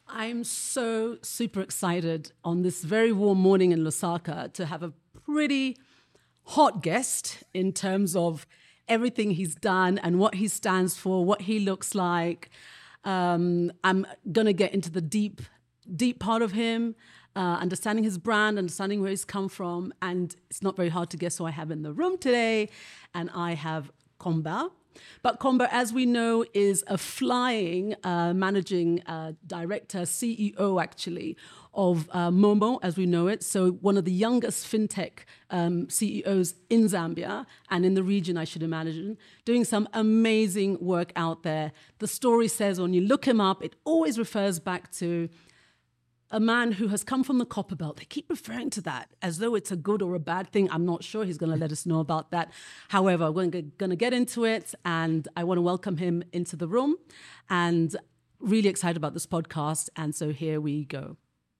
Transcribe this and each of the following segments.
I'm so super excited on this very warm morning in Lusaka to have a pretty hot guest in terms of everything he's done and what he stands for, what he looks like. I'm going to get into the deep part of him, understanding his brand, understanding where he's come from. And it's not very hard to guess who I have in the room today. And I have Komba. But Komba, as we know, is a flying managing director, CEO actually, of Momo, as we know it. So one of the youngest fintech CEOs in Zambia and in the region, I should imagine, doing some amazing work out there. The story says when you look him up, it always refers back to a man who has come from the copper belt. They keep referring to that as though it's a good or a bad thing. I'm not sure. He's going to let us know about that. However, we're going to get into it, and I want to welcome him into the room, and really excited about this podcast. And so here we go.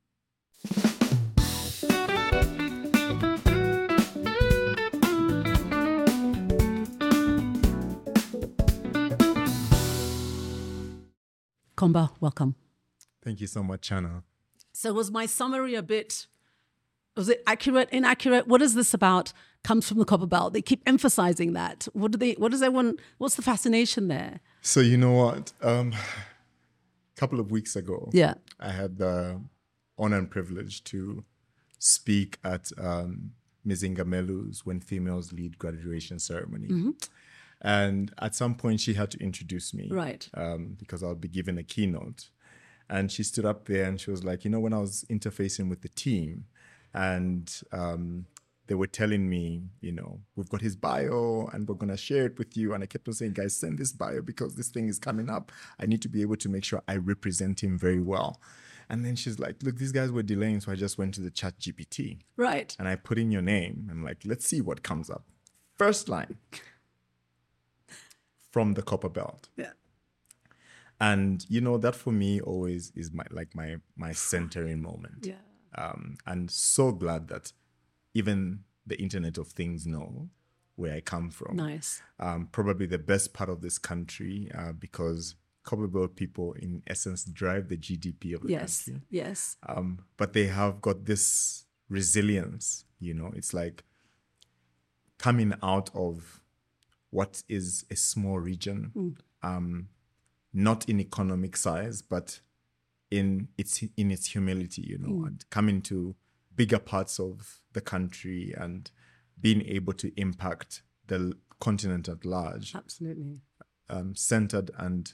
Komba, welcome. Thank you so much, Chana. So was my summary was it accurate, inaccurate? What is this about? Comes from the copper belt. They keep emphasizing that. What's the fascination there? So you know what? A couple of weeks ago, Yeah. I had the honor and privilege to speak at Mizinga Melu's When Females Lead graduation ceremony. Mm-hmm. And at some point, she had to introduce me. Right. Because I'll be giving a keynote. And she stood up there and she was like, when I was interfacing with the team and they were telling me, we've got his bio and we're going to share it with you. And I kept on saying, guys, send this bio because this thing is coming up. I need to be able to make sure I represent him very well. And then she's like, look, these guys were delaying. So I just went to the ChatGPT. Right. And I put in your name. I'm like, let's see what comes up. First line, from the copper belt. Yeah. And that for me always is my centering moment. Yeah. And so glad that even the Internet of Things know where I come from. Nice. Probably the best part of this country because copper belt people in essence drive the GDP of the country. Yes. But they have got this resilience. It's like coming out of what is a small region. Not in economic size, but in its humility, and coming to bigger parts of the country and being able to impact the continent at large. Absolutely. Centered and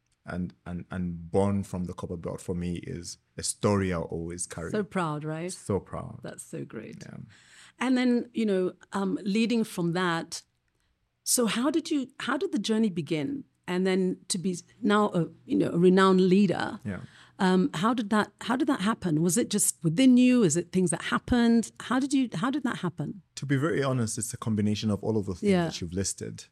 born from the copper belt for me is a story I'll always carry. So proud, right? So proud. That's so great. Yeah. And then, leading from that, so how did the journey begin? And then to be now a renowned leader. Yeah. How did that happen? Was it just within you? Is it things that happened? How did that happen? To be very honest, it's a combination of all of the things that you've listed.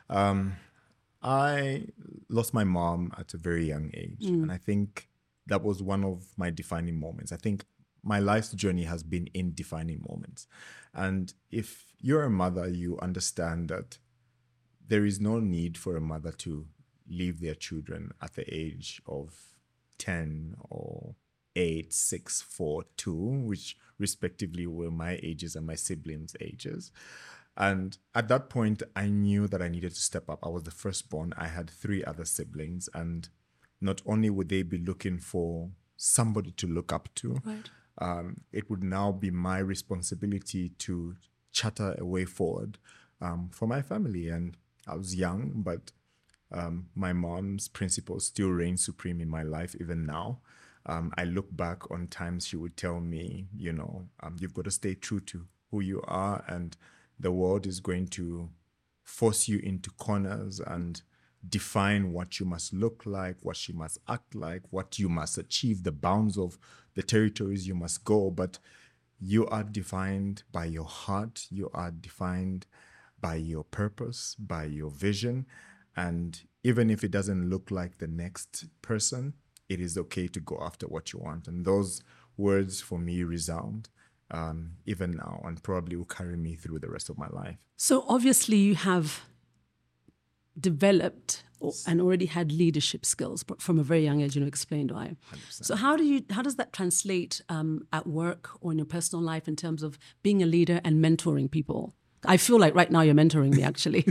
I lost my mom at a very young age. And I think that was one of my defining moments. I think my life's journey has been in defining moments. And if you're a mother, you understand that there is no need for a mother to leave their children at the age of 10 or 8, 6, 4, 2, which respectively were my ages and my siblings' ages. And at that point, I knew that I needed to step up. I was the firstborn. I had 3 other siblings. And not only would they be looking for somebody to look up to, right. It would now be my responsibility to charter a way forward for my family. And I was young, but my mom's principles still reign supreme in my life, even now. I look back on times she would tell me, you've got to stay true to who you are, and the world is going to force you into corners and define what you must look like, what you must act like, what you must achieve, the bounds of the territories you must go. But you are defined by your heart. You are defined by your purpose, by your vision. And even if it doesn't look like the next person, it is okay to go after what you want. And those words for me resound even now, and probably will carry me through the rest of my life. So obviously you have developed and already had leadership skills from a very young age, explained why. 100%. So how does that translate at work or in your personal life in terms of being a leader and mentoring people? I feel like right now you're mentoring me, actually.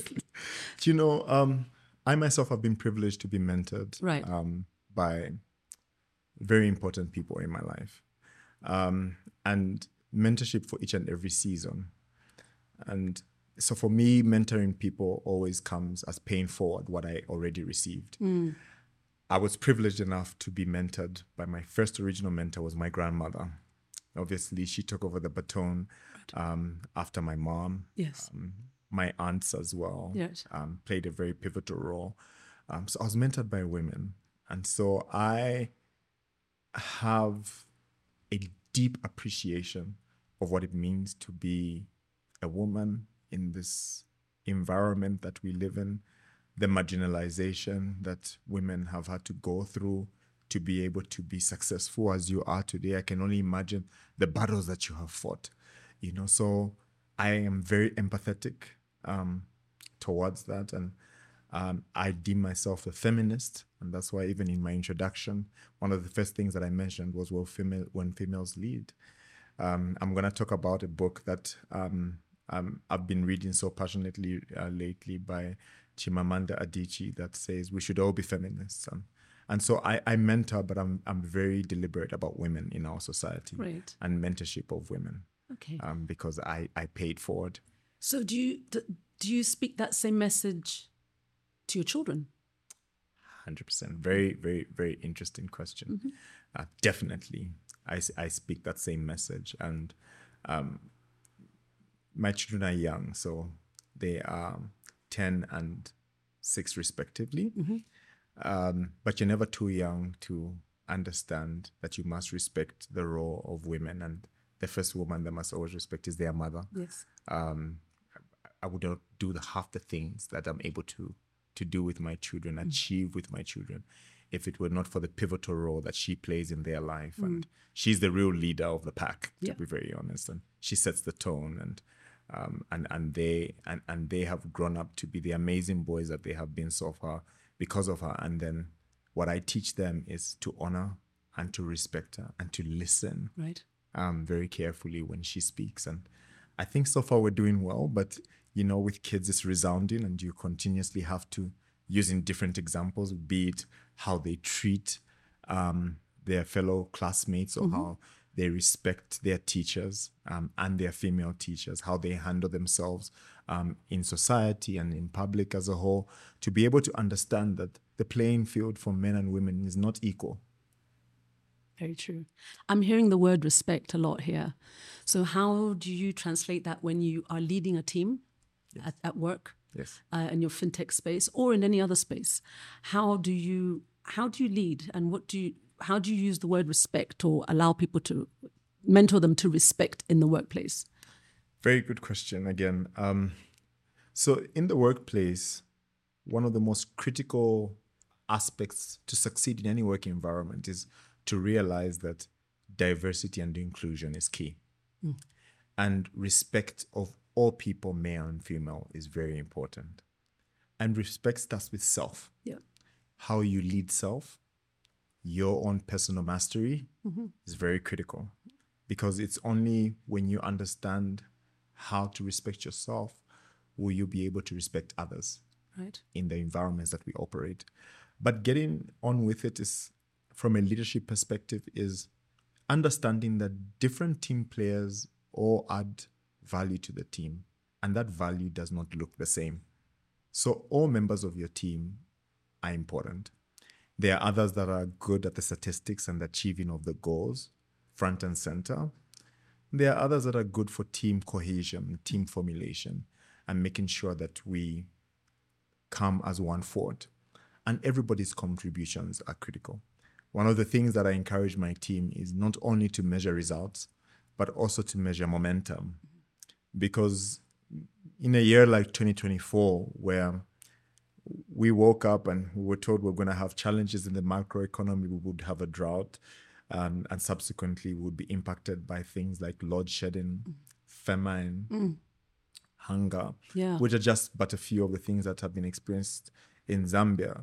I myself have been privileged to be mentored Right. by very important people in my life. And mentorship for each and every season. And so for me, mentoring people always comes as paying forward what I already received. I was privileged enough to be mentored by my first original mentor was my grandmother. Obviously, she took over the baton after my mom. Yes. My aunts as well. Yes. Played a very pivotal role. So I was mentored by women. And so I have a deep appreciation of what it means to be a woman in this environment that we live in, the marginalization that women have had to go through to be able to be successful as you are today. I can only imagine the battles that you have fought, so I am very empathetic towards that. And I deem myself a feminist. And that's why even in my introduction, one of the first things that I mentioned was when females lead. I'm going to talk about a book that I've been reading so passionately lately by Chimamanda Adichie that says we should all be feminists. And so I mentor, but I'm very deliberate about women in our society. Right. And mentorship of women. Okay. Because I paid forward. So do you speak that same message to your children? 100%. Very, very, very interesting question. Mm-hmm. Definitely, I speak that same message. And my children are young, so they are 10 and 6 respectively. Mm-hmm. But you're never too young to understand that you must respect the role of women. And the first woman they must always respect is their mother. Yes. I would not do half the things that I'm able to do with my children, achieve with my children, if it were not for the pivotal role that she plays in their life. And she's the real leader of the pack, to be very honest. And she sets the tone, and they have grown up to be the amazing boys that they have been so far because of her. And then what I teach them is to honor and to respect her and to listen very carefully when she speaks. And I think so far we're doing well, but with kids it's resounding, and you continuously have to use in different examples, be it how they treat their fellow classmates, or how they respect their teachers and their female teachers, how they handle themselves in society and in public as a whole, to be able to understand that the playing field for men and women is not equal. Very true. I'm hearing the word respect a lot here. So how do you translate that when you are leading a team at work, in your fintech space or in any other space? How do you lead, and how do you use the word respect or allow people to mentor them to respect in the workplace? Very good question again. So in the workplace, one of the most critical aspects to succeed in any working environment is to realize that diversity and inclusion is key. And respect of all people, male and female, is very important. And respect starts with self. Yeah. How you lead self, your own personal mastery is very critical, because it's only when you understand how to respect yourself will you be able to respect others in the environments that we operate. But getting on with it is, from a leadership perspective, is understanding that different team players all add value to the team, and that value does not look the same. So all members of your team are important. There are others that are good at the statistics and the achieving of the goals, front and center. There are others that are good for team cohesion, team formulation, and making sure that we come as one forward. And everybody's contributions are critical. One of the things that I encourage my team is not only to measure results, but also to measure momentum. Because in a year like 2024, where we woke up and we were told we're going to have challenges in the macroeconomy, we would have a drought, and subsequently would be impacted by things like load shedding, famine, hunger, Yeah. which are just but a few of the things that have been experienced in Zambia.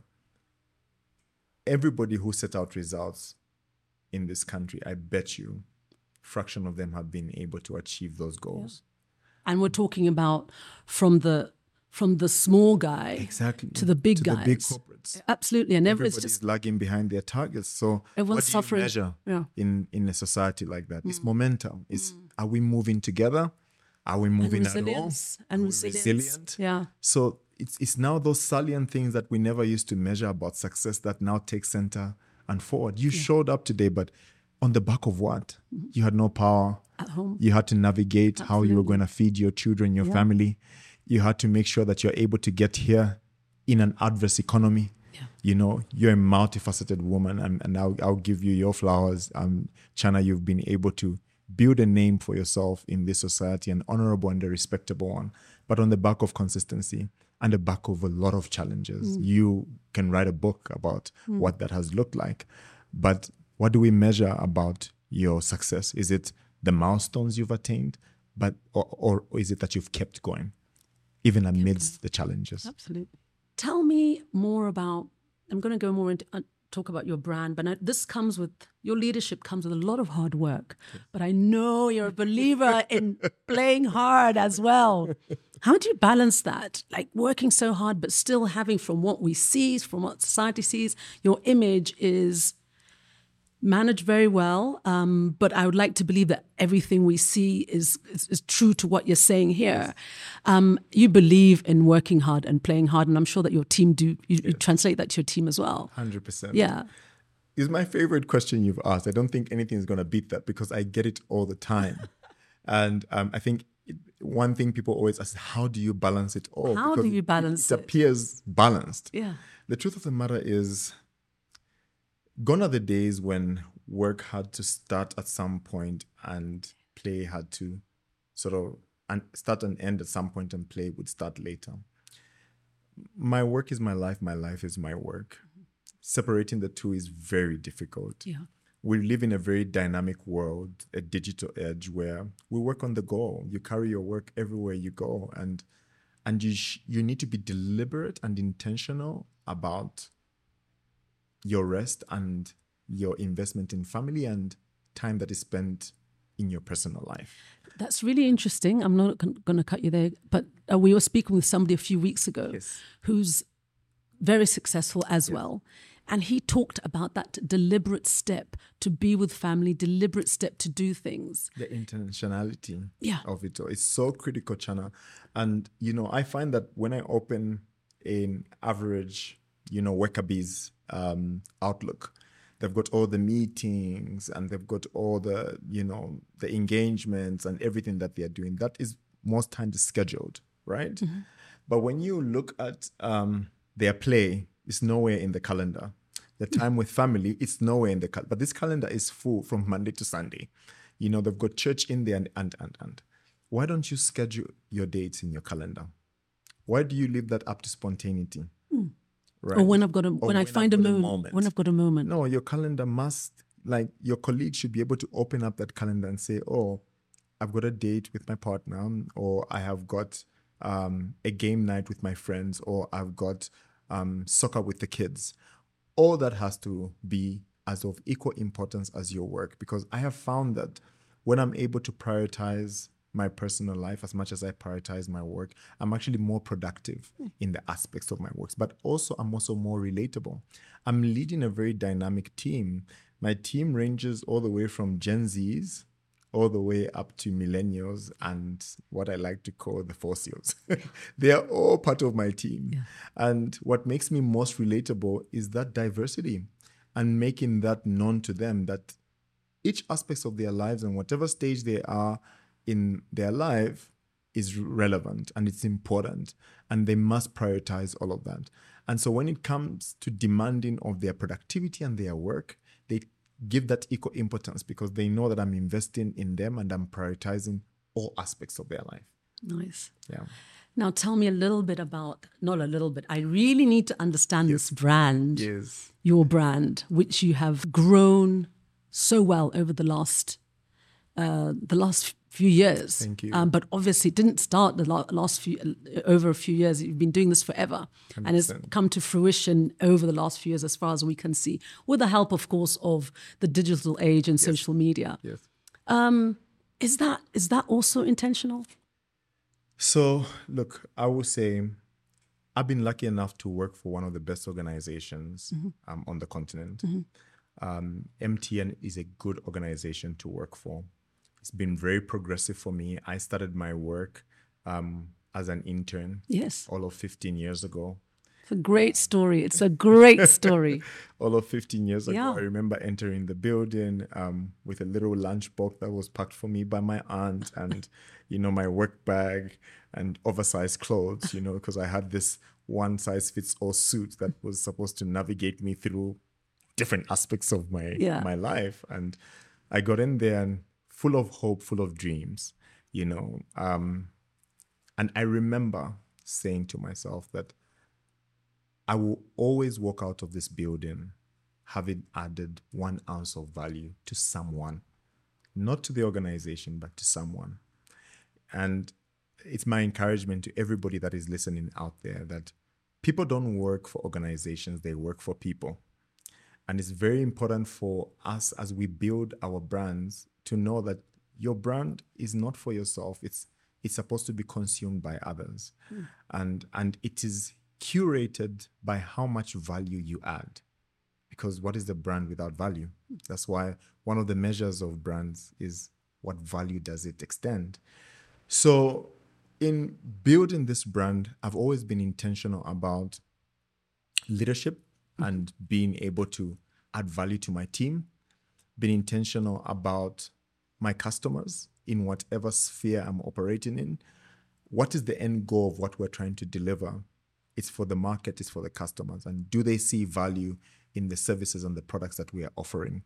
Everybody who set out results in this country, I bet you, fraction of them have been able to achieve those goals. And we're talking about from the small guy Exactly. to the big to guys. the big corporates. Absolutely. And it's Everybody's just lagging behind their targets. So Everyone's what do suffering. you measure Yeah. in a society like that? It's momentum. It's are we moving together? Are we moving at all? resilience. And Are we resilience. resilient? Yeah. So it's now those salient things that we never used to measure about success that now take center and forward. You showed up today, but on the back of what? You had no power. At home. You had to navigate how you were going to feed your children, your family. You had to make sure that you're able to get here in an adverse economy. Yeah. You know, you're a multifaceted woman, and I'll give you your flowers. Chana, you've been able to build a name for yourself in this society, an honorable and a respectable one, but on the back of consistency and the back of a lot of challenges. You can write a book about what that has looked like. But what do we measure about your success? Is it the milestones you've attained, or is it that you've kept going, even amidst the challenges? Absolutely. Tell me more about, I'm going to go more into talk about your brand, but this comes with, your leadership comes with a lot of hard work. But I know you're a believer in playing hard as well. How do you balance that? Like working so hard, but still having, from what we see, from what society sees, your image is managed very well. But I would like to believe that everything we see is true to what you're saying here. You believe in working hard and playing hard, and I'm sure that your team do. You translate that to your team as well. 100%. Yeah. Is my favorite question you've asked. I don't think anything is going to beat that because I get it all the time. And I think one thing people always ask, how do you balance it all? How do you balance it? it? It appears balanced. Yeah. The truth of the matter is, gone are the days when work had to start at some point and play had to sort of start and end at some point, and play would start later. My work is my life is my work. Separating the two is very difficult. Yeah. We live in a very dynamic world, a digital edge, where we work on the go. You carry your work everywhere you go, and you need to be deliberate and intentional about your rest and your investment in family and time that is spent in your personal life. That's really interesting. I'm not going to cut you there, but we were speaking with somebody a few weeks ago Yes. who's very successful as well. And he talked about that deliberate step to be with family, deliberate step to do things. The intentionality Yeah. of it all is so critical, Chana. And, I find that when I open an average, Wekabee's Outlook, they've got all the meetings and they've got all the, the engagements and everything that they're doing. That is most times scheduled, right? Mm-hmm. But when you look at their play, it's nowhere in the calendar. The time with family, it's nowhere in the calendar. But this calendar is full from Monday to Sunday. They've got church in there and. Why don't you schedule your dates in your calendar? Why do you leave that up to spontaneity? Right? Or when I've got when I find a moment. When I've got a moment. No, your calendar must, your colleague should be able to open up that calendar and say, oh, I've got a date with my partner, or I have got a game night with my friends, or I've got soccer with the kids. All that has to be as of equal importance as your work, because I have found that when I'm able to prioritize my personal life as much as I prioritize my work, I'm actually more productive in the aspects of my works, but also I'm also more relatable. I'm leading a very dynamic team. My team ranges all the way from Gen Zs all the way up to millennials and what I like to call the fossils. They are all part of my team. Yeah. And what makes me most relatable is that diversity and making that known to them that each aspect of their lives and whatever stage they are in their life is relevant and it's important, and they must prioritize all of that. And so when it comes to demanding of their productivity and their work, they give that equal importance because they know that I'm investing in them and I'm prioritizing all aspects of their life. Nice. Yeah. Now tell me a little bit about, not a little bit, I really need to understand this brand, your brand, which you have grown so well over the last few years. Thank you. But obviously, it didn't start the last few, over a few years. You've been doing this forever. 100%. And it's come to fruition over the last few years, as far as we can see, with the help, of course, of the digital age and social media. Yes. Is that also intentional? So, look, I will say I've been lucky enough to work for one of the best organizations on the continent. MTN is a good organization to work for. It's been very progressive for me. I started my work as an intern Yes. all of 15 years ago. It's a great story. It's a great story. All of 15 years ago, Yeah. I remember entering the building with a little lunchbox that was packed for me by my aunt and, my work bag and oversized clothes, because I had this one size fits all suit that was supposed to navigate me through different aspects of my life. And I got in there and full of hope, full of dreams, and I remember saying to myself that I will always walk out of this building having added 1 ounce of value to someone, not to the organization, but to someone. And it's my encouragement to everybody that is listening out there that people don't work for organizations, they work for people. And it's very important for us as we build our brands to know that your brand is not for yourself. It's supposed to be consumed by others. And it is curated by how much value you add. Because what is the brand without value? That's why one of the measures of brands is what value does it extend. So in building this brand, I've always been intentional about leadership and being able to add value to my team, being intentional about my customers in whatever sphere I'm operating in. What is the end goal of what we're trying to deliver? It's for the market, it's for the customers. And do they see value in the services and the products that we are offering?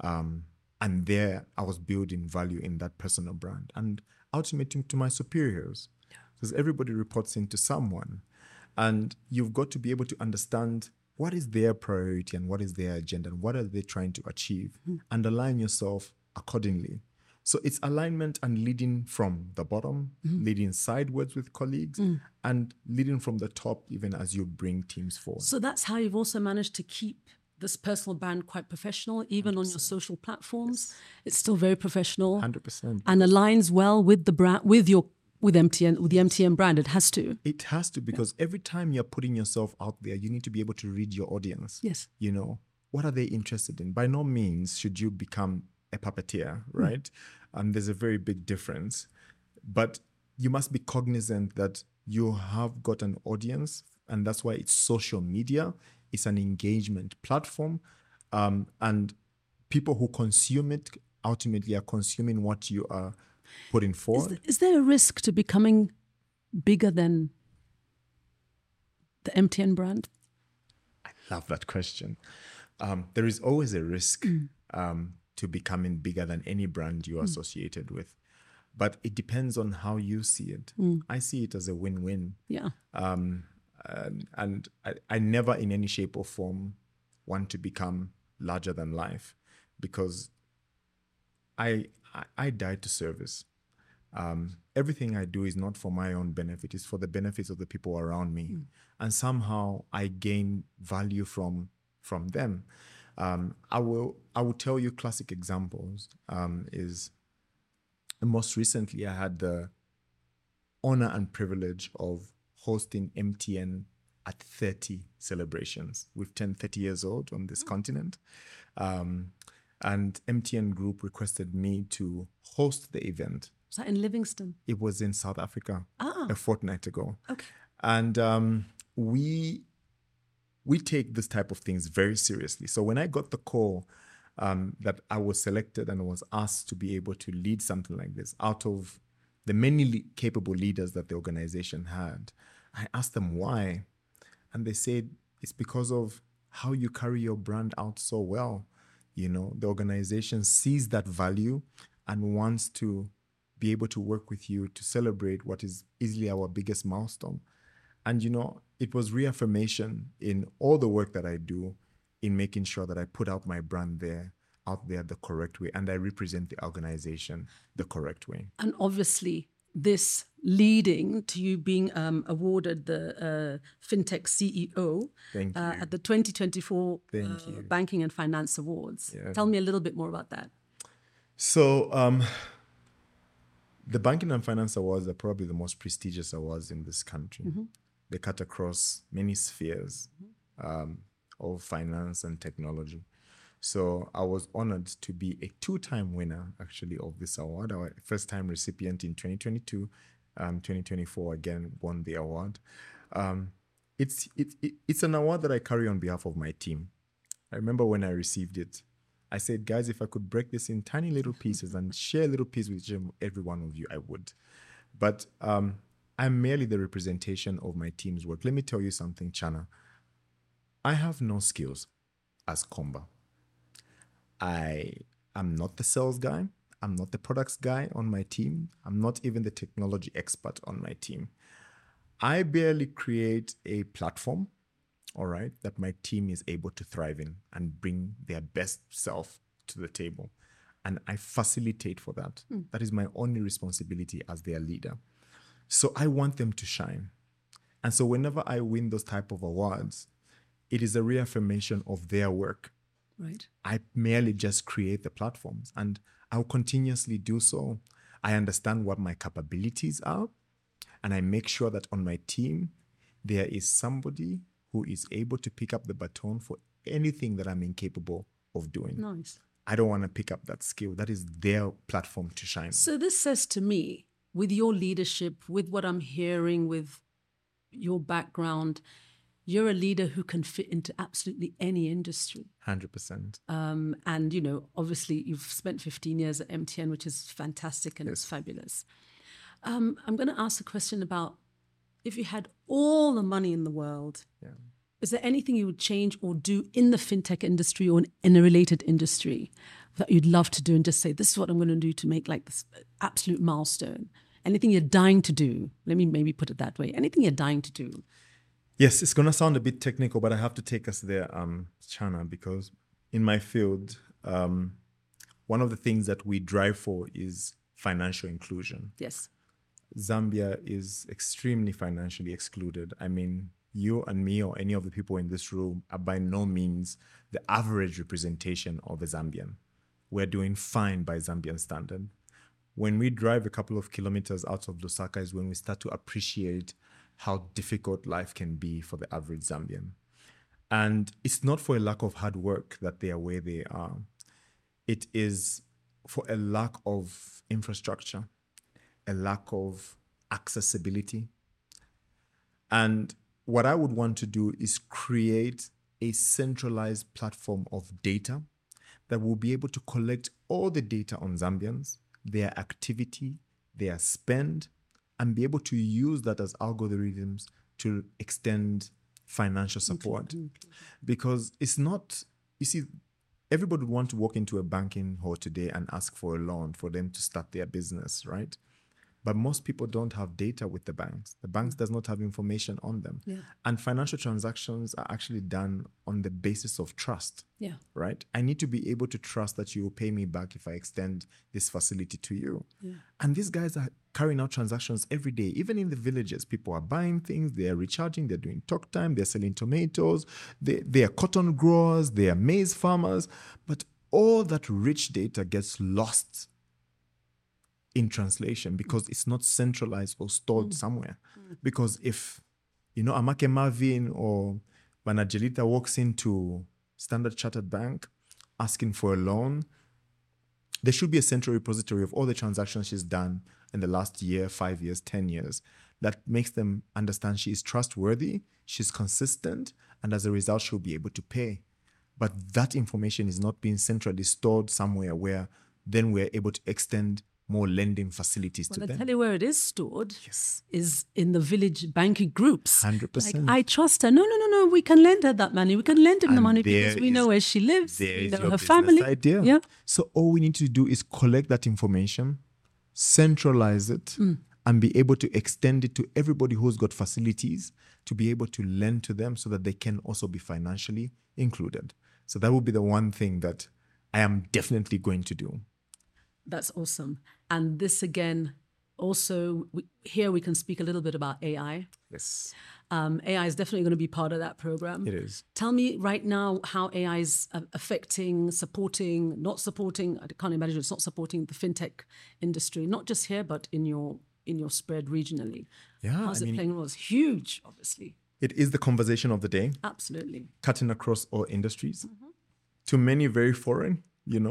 And there I was building value in that personal brand and ultimately to my superiors, because everybody reports into someone. And you've got to be able to understand what is their priority and what is their agenda and what are they trying to achieve, and align yourself accordingly. So it's alignment and leading from the bottom, leading sideways with colleagues, and leading from the top even as you bring teams forward. So that's how you've also managed to keep this personal brand quite professional, even 100%. On your social platforms. Yes. It's still very professional. 100%. And aligns well with the brand, with the MTN brand. It has to. It has to, because every time you're putting yourself out there, you need to be able to read your audience. Yes. What are they interested in? By no means should you become a puppeteer, right? There's a very big difference. But you must be cognizant that you have got an audience, and that's why it's social media. It's an engagement platform. And people who consume it ultimately are consuming what you are putting forward. Is there a risk to becoming bigger than the MTN brand? I love that question. There is always a risk to becoming bigger than any brand you're associated with. But it depends on how you see it. I see it as a win-win. Yeah. And I never in any shape or form want to become larger than life, because I died to service. Everything I do is not for my own benefit, it's for the benefits of the people around me. And somehow I gain value from them. I will tell you classic examples. Is most recently I had the honor and privilege of hosting MTN at 30 celebrations. We've turned 30 years old on this continent. And MTN Group requested me to host the event. Was that in Livingston? It was in South Africa a fortnight ago. Okay. And we take this type of things very seriously. So when I got the call that I was selected and was asked to be able to lead something like this out of the many capable leaders that the organization had, I asked them why. And they said, it's because of how you carry your brand out so well. The organization sees that value and wants to be able to work with you to celebrate what is easily our biggest milestone. And, it was reaffirmation in all the work that I do in making sure that I put out my brand there out there the correct way, and I represent the organization the correct way. And obviously, this leading to you being awarded the FinTech CEO Thank you. at the 2024 Thank you. Banking and Finance Awards. Yeah. Tell me a little bit more about that. So the Banking and Finance Awards are probably the most prestigious awards in this country. They cut across many spheres of finance and technology. So I was honored to be a 2-time winner, actually, of this award. Our first-time recipient in 2022, 2024 again won the award. It's an award that I carry on behalf of my team. I remember when I received it, I said, guys, if I could break this in tiny little pieces and share a little piece with every one of you, I would. But I'm merely the representation of my team's work. Let me tell you something, Chana. I have no skills as Komba. I am not the sales guy. I'm not the products guy on my team. I'm not even the technology expert on my team. I barely create a platform, all right, that my team is able to thrive in and bring their best self to the table. And I facilitate for that. That is my only responsibility as their leader. So I want them to shine. And so whenever I win those type of awards, it is a reaffirmation of their work. Right. I merely just create the platforms, and I'll continuously do so. I understand what my capabilities are, and I make sure that on my team, there is somebody who is able to pick up the baton for anything that I'm incapable of doing. Nice. I don't want to pick up that skill. That is their platform to shine on. So this says to me, with your leadership, with what I'm hearing, with your background, you're a leader who can fit into absolutely any industry. 100%. And, you know, obviously you've spent 15 years at MTN, which is fantastic and Yes. it's fabulous. I'm going to ask a question about if you had all the money in the world, Yeah. is there anything you would change or do in the fintech industry or in a related industry that you'd love to do and just say, this is what I'm going to do to make like this absolute milestone? Anything you're dying to do? Let me maybe put it that way. Anything you're dying to do? Yes, it's going to sound a bit technical, but I have to take us there, Chana, because in my field, one of the things that we drive for is financial inclusion. Yes. Zambia is extremely financially excluded. I mean, you and me or any of the people in this room are by no means the average representation of a Zambian. We're doing fine by Zambian standard. When we drive a couple of kilometers out of Lusaka is when we start to appreciate how difficult life can be for the average Zambian. And it's not for a lack of hard work that they are where they are. It is for a lack of infrastructure, a lack of accessibility. And what I would want to do is create a centralized platform of data that will be able to collect all the data on Zambians, their activity, their spend, and be able to use that as algorithms to extend financial support. Because it's not, you see, everybody would want to walk into a banking hall today and ask for a loan for them to start their business, right? But most people don't have data with the banks. The banks does not have information on them. Yeah. And financial transactions are actually done on the basis of trust, Yeah. right? I need to be able to trust that you will pay me back if I extend this facility to you. Yeah. And these guys are carrying out transactions every day. Even in the villages, people are buying things, they are recharging, they're doing talk time, they're selling tomatoes, they are cotton growers, they are maize farmers. But all that rich data gets lost in translation because it's not centralized or stored somewhere. Because if, Amake Marvin or Banajelita walks into Standard Chartered Bank asking for a loan, there should be a central repository of all the transactions she's done in the last year, 5 years, 10 years, that makes them understand she is trustworthy, she's consistent, and as a result, she'll be able to pay. But that information is not being centrally stored somewhere where then we're able to extend more lending facilities to Well, I them. tell you where it is stored. Yes. Is in the village banking groups. 100%. Like, I trust her. No. We can lend her that money. We can lend him the And money there because we know is- where she lives. There We is know your her business family. idea. Yeah. So all we need to do is collect that information, centralize it, and be able to extend it to everybody who's got facilities to be able to lend to them so that they can also be financially included. So that would be the one thing that I am definitely going to do. That's awesome. And this again, also, here we can speak a little bit about AI. Yes, AI is definitely going to be part of that program. it is. Tell me right now how AI is affecting, supporting, not supporting. I can't imagine it's not supporting the fintech industry, not just here, but in your spread regionally. Yeah, How's it playing a role? It's huge, obviously. it is the conversation of the day, Absolutely. cutting across all industries. To many, very foreign,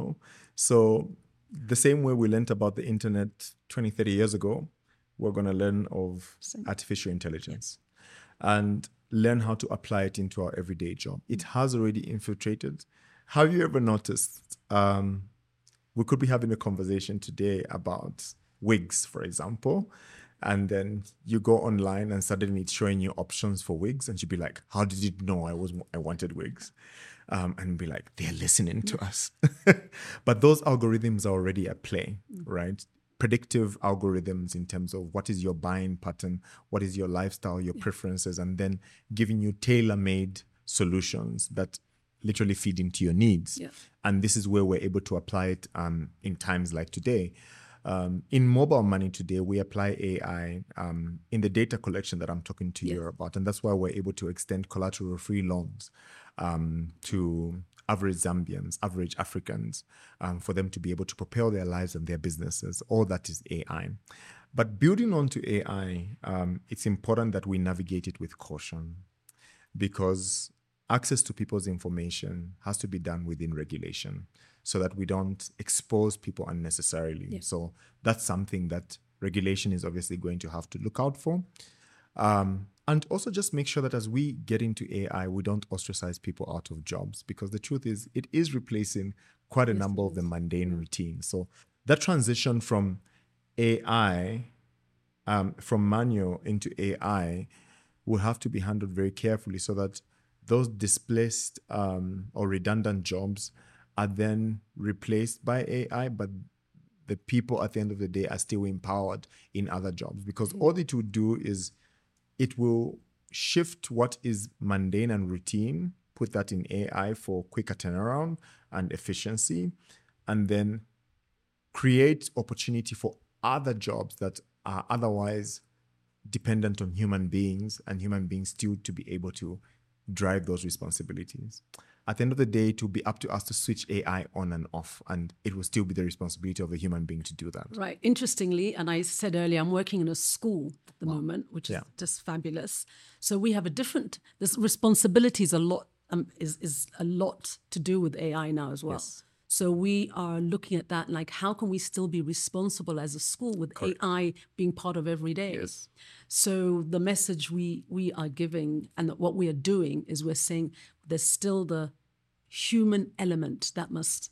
So the same way we learned about the internet 20, 30 years ago, we're going to learn of artificial intelligence and learn how to apply it into our everyday job. It has already infiltrated. Have you ever noticed, we could be having a conversation today about wigs, for example, and then you go online and suddenly it's showing you options for wigs, and you'd be like, how did you know I wanted wigs? And be like, they're listening to us. But those algorithms are already at play, right? Predictive algorithms in terms of what is your buying pattern, what is your lifestyle, your preferences, and then giving you tailor-made solutions that literally feed into your needs. Yeah. And this is where we're able to apply it in times like today. In mobile money today, we apply AI in the data collection that I'm talking to you about. And that's why we're able to extend collateral-free loans to average Zambians, average Africans, for them to be able to propel their lives and their businesses. All that is AI. But building onto AI, it's important that we navigate it with caution, because access to people's information has to be done within regulation so that we don't expose people unnecessarily. Yeah. So that's something that regulation is obviously going to have to look out for. And also just make sure that as we get into AI, we don't ostracize people out of jobs, because the truth is it is replacing quite a number of the mundane routines. So that transition from AI, from manual into AI, will have to be handled very carefully so that those displaced or redundant jobs are then replaced by AI, but the people at the end of the day are still empowered in other jobs, because all it will do is it will shift what is mundane and routine, put that in AI for quicker turnaround and efficiency, and then create opportunity for other jobs that are otherwise dependent on human beings, and human beings still to be able to drive those responsibilities. At the end of the day, it will be up to us to switch AI on and off, and it will still be the responsibility of a human being to do that. Right. Interestingly, and I said earlier, I'm working in a school at the moment, which is just fabulous. So we have this responsibility is a lot, is a lot to do with AI now as well. Yes. So we are looking at that, like, how can we still be responsible as a school with AI being part of every day? Yes. So the message we are giving and what we are doing is we're saying there's still the human element that must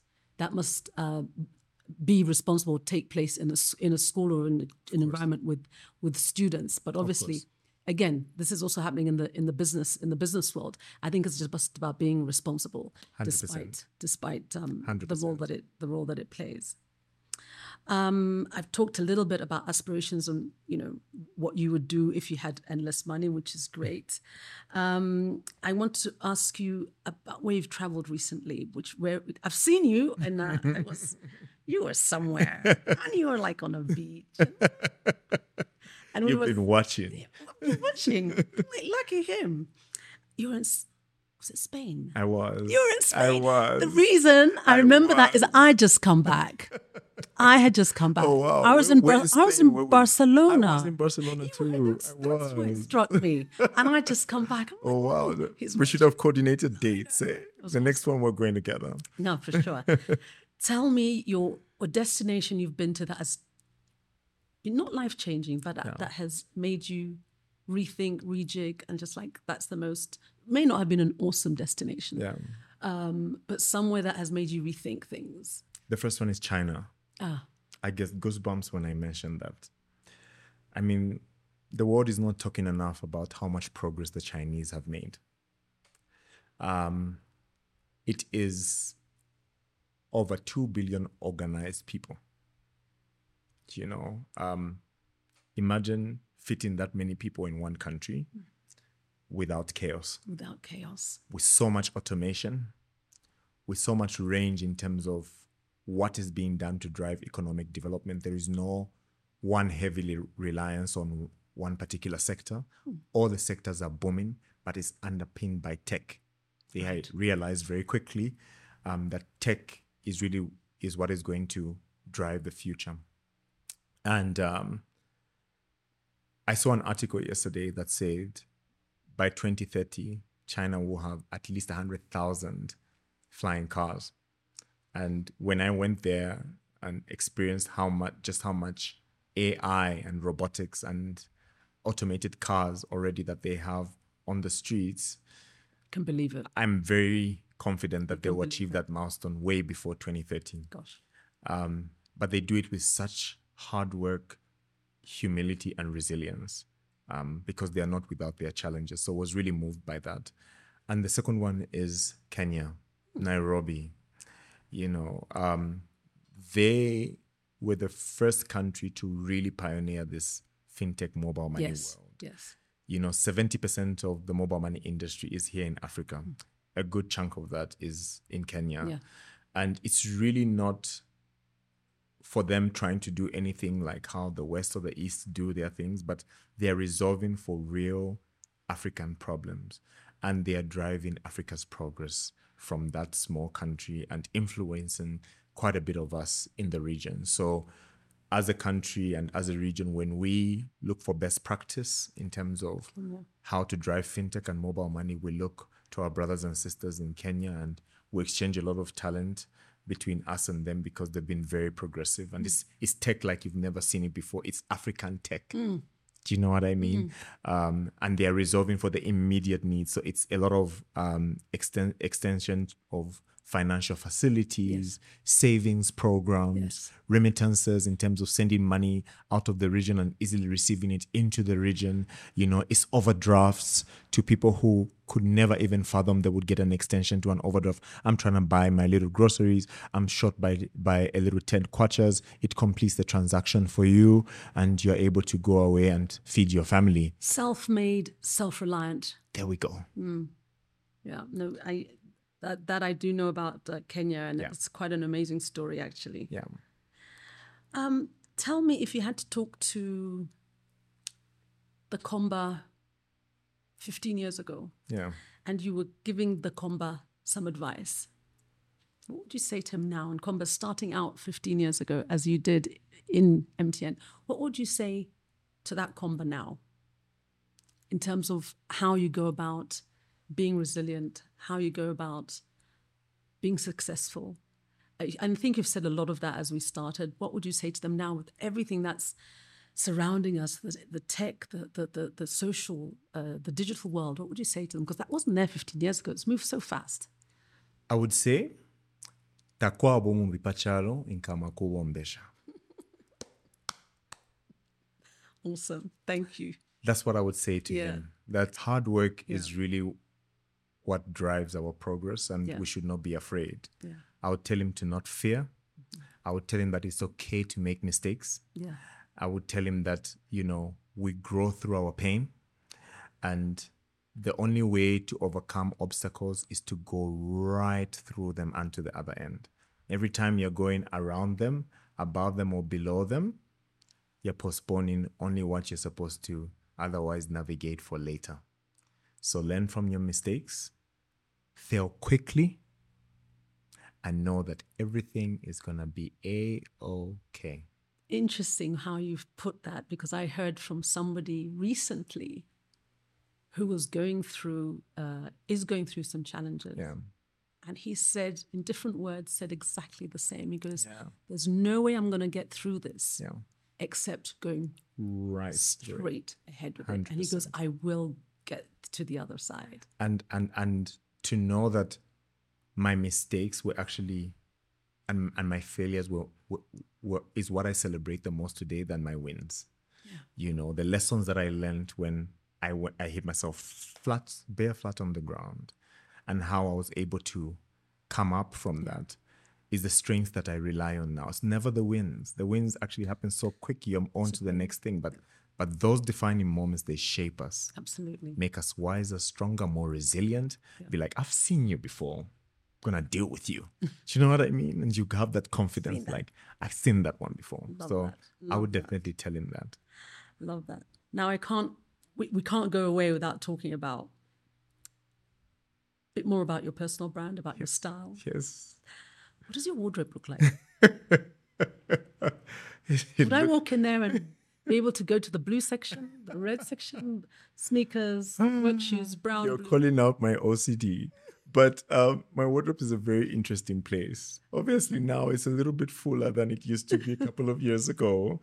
be responsible, take place in a school or in an environment with students. But obviously, again, this is also happening in the business world. I think it's just about being responsible, 100%. despite 100%. the role that it plays. I've talked a little bit about aspirations and what you would do if you had endless money, which is great. I want to ask you about where you've traveled recently, where I've seen you, and you were somewhere, and you were like on a beach. And You've been watching. Watching. Wait, lucky him. You were in, was it Spain? I was. You were in Spain. I was. The reason I remember that is I just come back. I had just come back. Oh, wow. I was in I Barcelona. was in Barcelona too. That's what struck me. And I just come back. I'm Oh, like, wow. he's We should have coordinated dates. The next one we're going together. No, for sure. Tell me your destination you've been to that has not life-changing, but that has made you rethink, rejig, and just like that's the most, may not have been an awesome destination, but somewhere that has made you rethink things. The first one is China. I get goosebumps when I mention that. I mean, the world is not talking enough about how much progress the Chinese have made. It is over 2 billion organized people. Imagine fitting that many people in one country without chaos. Without chaos. With so much automation, with so much range in terms of what is being done to drive economic development. There is no one heavily reliance on one particular sector. All the sectors are booming, but it's underpinned by tech. They had realized very quickly that tech is what is going to drive the future. And I saw an article yesterday that said by 2030, China will have at least 100,000 flying cars. And when I went there and experienced how much AI and robotics and automated cars already that they have on the streets, Can believe it. I'm very confident that they will achieve that milestone way before 2030. Gosh. But they do it with such hard work, humility, and resilience, because they are not without their challenges. So I was really moved by that. And the second one is Kenya, Nairobi. They were the first country to really pioneer this fintech mobile money world. Yes. 70% of the mobile money industry is here in Africa. A good chunk of that is in Kenya. Yeah. And it's really not for them trying to do anything like how the West or the East do their things, but they're resolving for real African problems. And they are driving Africa's progress from that small country and influencing quite a bit of us in the region. So as a country and as a region, when we look for best practice in terms of how to drive fintech and mobile money, we look to our brothers and sisters in Kenya, and we exchange a lot of talent between us and them because they've been very progressive. And it's tech like you've never seen it before. It's African tech. Do you know what I mean? And they're resolving for the immediate needs. So it's a lot of extension of financial facilities, savings programs, remittances in terms of sending money out of the region and easily receiving it into the region. It's overdrafts to people who could never even fathom they would get an extension to an overdraft. I'm trying to buy my little groceries. I'm short by a little 10 kwachas. It completes the transaction for you and you're able to go away and feed your family. Self-made, self-reliant. There we go. Yeah, no, that I do know about Kenya, and it's quite an amazing story, actually. Yeah. Tell me, if you had to talk to the Komba 15 years ago, and you were giving the Komba some advice, what would you say to him now? And Komba starting out 15 years ago, as you did in MTN, what would you say to that Komba now in terms of how you go about being resilient, how you go about being successful? I think you've said a lot of that as we started. What would you say to them now with everything that's surrounding us, the tech, the social, the digital world? What would you say to them? Because that wasn't there 15 years ago. It's moved so fast. I would say, takwa bomu bipachalo inkama kubombesha. Awesome. Thank you. That's what I would say to him. That hard work is really what drives our progress, and we should not be afraid. I would tell him to not fear. I would tell him that it's okay to make mistakes. I would tell him that, we grow through our pain, and the only way to overcome obstacles is to go right through them and to the other end. Every time you're going around them, above them or below them, you're postponing only what you're supposed to otherwise navigate for later. So learn from your mistakes, fail quickly, and know that everything is going to be A-okay. Interesting how you've put that, because I heard from somebody recently who was is going through some challenges. And he said, in different words, said exactly the same. He goes, there's no way I'm going to get through this except going straight ahead with 100%. It. And he goes, I will get to the other side. And to know that my mistakes were actually, and my failures is what I celebrate the most today than my wins. The lessons that I learned when I hit myself bare flat on the ground, and how I was able to come up from that is the strength that I rely on now. It's never the wins. The wins actually happen so quick, you're on to the next thing. But those defining moments, they shape us. Absolutely. Make us wiser, stronger, more resilient. Be like, I've seen you before. gonna deal with you. Do you know what I mean? And you have that confidence. Like, I've seen that one before. So I would definitely tell him that. Love that. Now we can't go away without talking about a bit more about your personal brand, about your style. Yes. What does your wardrobe look like? Would I walk in there and be able to go to the blue section, the red section, sneakers, work shoes, brown? You're blue? calling out my OCD. But my wardrobe is a very interesting place. Obviously, now it's a little bit fuller than it used to be a couple of years ago.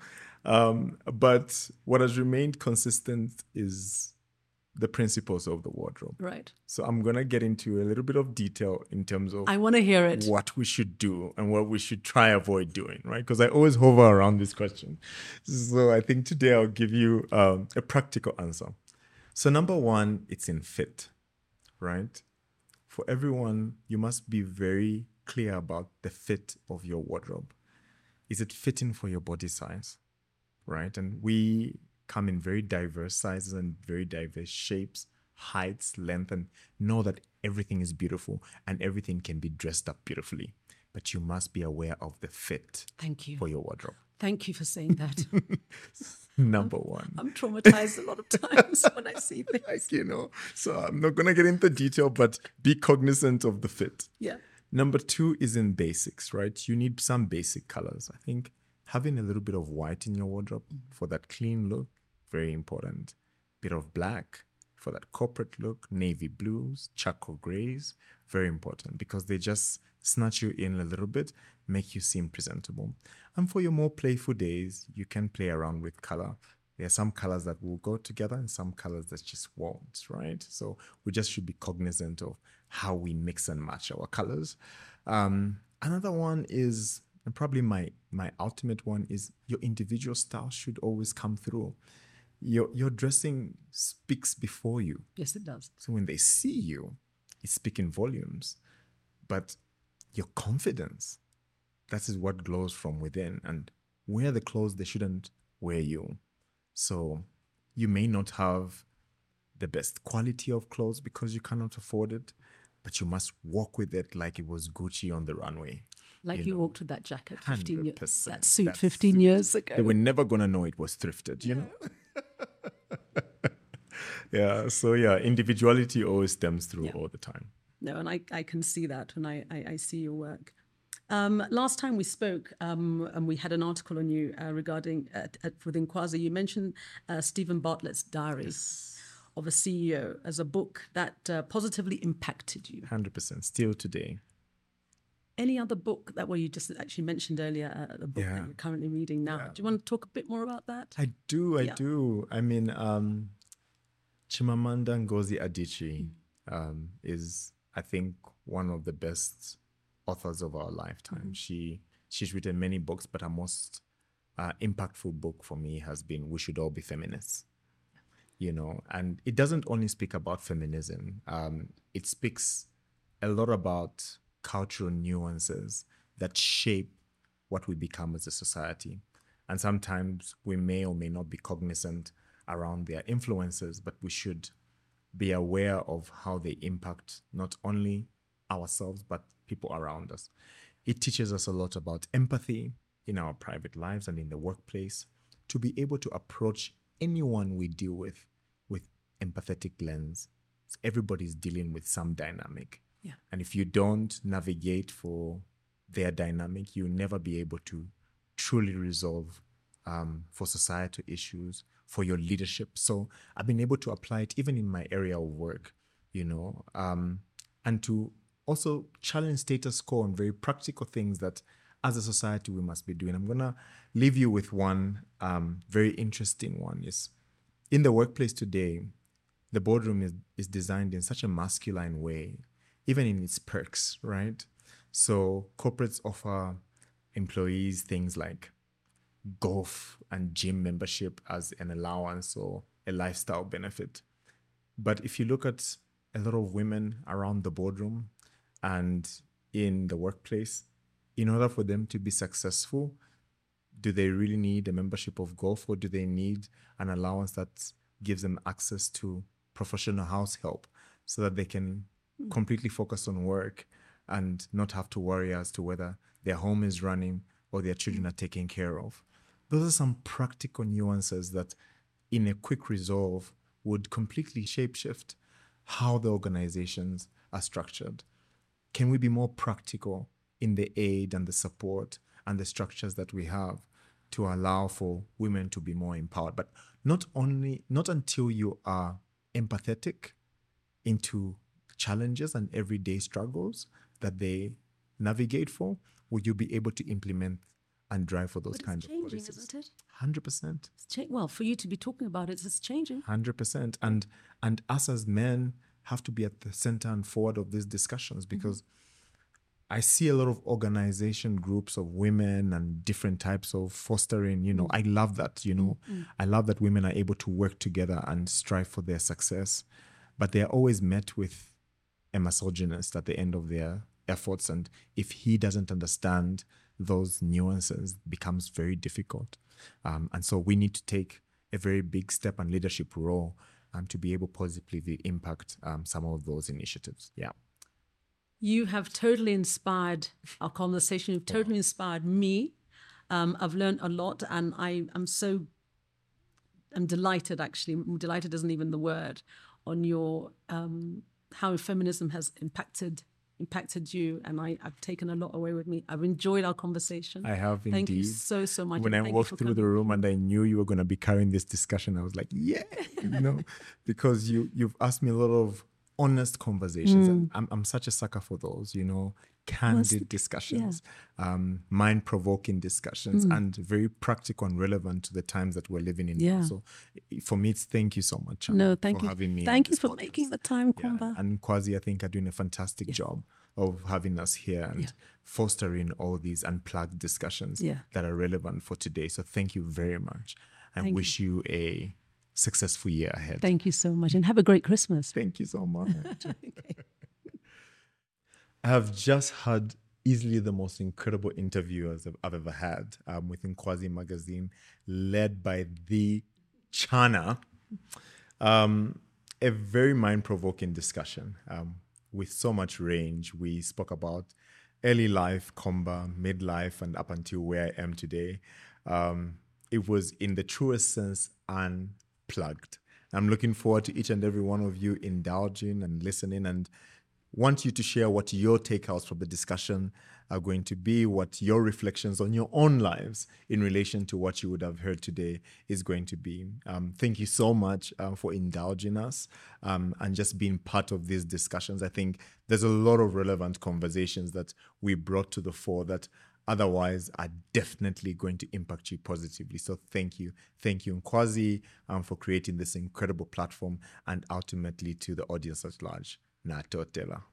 But what has remained consistent is the principles of the wardrobe. Right. So I'm going to get into a little bit of detail in terms of I want to hear it. what we should do and what we should try avoid doing, right? Because I always hover around this question. So I think today I'll give you a practical answer. So number one, it's in fit, right? For everyone, you must be very clear about the fit of your wardrobe. Is it fitting for your body size, right? And we come in very diverse sizes and very diverse shapes, heights, length, and know that everything is beautiful and everything can be dressed up beautifully. But you must be aware of the fit Thank you. for your wardrobe. Thank you for saying that. Number one. I'm traumatized a lot of times when I see things. Like, so I'm not going to get into detail, but be cognizant of the fit. Yeah. Number two is in basics, right? You need some basic colors. I think having a little bit of white in your wardrobe for that clean look, very important. Bit of black for that corporate look, navy blues, charcoal grays, very important because they just snatch you in a little bit, make you seem presentable. And for your more playful days, you can play around with color. There are some colors that will go together and some colors that just won't, right? So we just should be cognizant of how we mix and match our colors. Another one is, and probably my ultimate one is, your individual style should always come through. Your dressing speaks before you. Yes, it does. So when they see you, it's speaking volumes. But your confidence, that is what glows from within. And wear the clothes, they shouldn't wear you. So you may not have the best quality of clothes because you cannot afford it, but you must walk with it like it was Gucci on the runway. Like you walked with that jacket 15 years, 100%. that suit That 15 years ago. They were never going to know it was thrifted, you know? Yeah, so individuality always stems through all the time. No, and I can see that when I see your work. Last time we spoke, and we had an article on you regarding, within Kwazi, you mentioned Stephen Bartlett's Diary of a CEO as a book that positively impacted you. 100%, still today. Any other book that you just actually mentioned earlier, the book that you're currently reading now? Do you want to talk a bit more about that? I do. I mean, Chimamanda Ngozi Adichie is, I think, one of the best authors of our lifetime. She's written many books, but her most impactful book for me has been We Should All Be Feminists. And it doesn't only speak about feminism. It speaks a lot about cultural nuances that shape what we become as a society. And sometimes we may or may not be cognizant around their influences, but we should be aware of how they impact not only ourselves, but people around us. It teaches us a lot about empathy in our private lives and in the workplace, to be able to approach anyone we deal with empathetic lens. Everybody's dealing with some dynamic. Yeah. And if you don't navigate for their dynamic, you'll never be able to truly resolve for societal issues, for your leadership. So I've been able to apply it even in my area of work, and to also challenge status quo on very practical things that as a society we must be doing. I'm going to leave you with one very interesting one. Is in the workplace today, the boardroom is designed in such a masculine way, even in its perks, right? So corporates offer employees things like golf and gym membership as an allowance or a lifestyle benefit. But if you look at a lot of women around the boardroom and in the workplace, in order for them to be successful, do they really need a membership of golf, or do they need an allowance that gives them access to professional house help so that they can completely focus on work? and not have to worry as to whether their home is running or their children are taken care of. Those are some practical nuances that, in a quick resolve, would completely shapeshift how the organizations are structured. Can we be more practical in the aid and the support and the structures that we have to allow for women to be more empowered? But not until you are empathetic into challenges and everyday struggles that they navigate for, will you be able to implement and drive for those kinds of policies? Isn't it? 100%. Well, for you to be talking about it, it's changing. 100%. And us as men have to be at the center and forward of these discussions, because I see a lot of organization groups of women and different types of fostering, I love that, I love that women are able to work together and strive for their success, but they are always met with a misogynist at the end of their efforts. And if he doesn't understand those nuances, it becomes very difficult. And so we need to take a very big step and leadership role to be able positively impact some of those initiatives. Yeah. You have totally inspired our conversation. You've totally inspired me. I've learned a lot, and I'm delighted, actually. Delighted isn't even the word, on your how feminism has impacted you, and I've taken a lot away with me. I've enjoyed our conversation. I have indeed. Thank you so much. When I walked through the room and I knew you were going to be carrying this discussion, I was like, yeah, because you've asked me a lot of honest conversations. And I'm such a sucker for those, candid discussions, mind-provoking discussions, and very practical and relevant to the times that we're living in now. So for me, it's thank you so much for having me. Thank you for making the time, Kwamba. And Nkwazi, I think, are doing a fantastic job of having us here and fostering all these unplugged discussions that are relevant for today. So thank you very much. And wish you a successful year ahead. Thank you so much, and have a great Christmas. Thank you so much. I have just had easily the most incredible interviewers I've ever had within Nkwazi Magazine, led by the Chana. A very mind-provoking discussion with so much range. We spoke about early life, Komba, midlife, and up until where I am today. It was, in the truest sense, unplugged. I'm looking forward to each and every one of you indulging and listening, and want you to share what your takeouts from the discussion are going to be, what your reflections on your own lives in relation to what you would have heard today is going to be. Thank you so much for indulging us and just being part of these discussions. I think there's a lot of relevant conversations that we brought to the fore that otherwise are definitely going to impact you positively. So thank you. Thank you, Nkwazi, for creating this incredible platform, and ultimately to the audience at large. Natotela.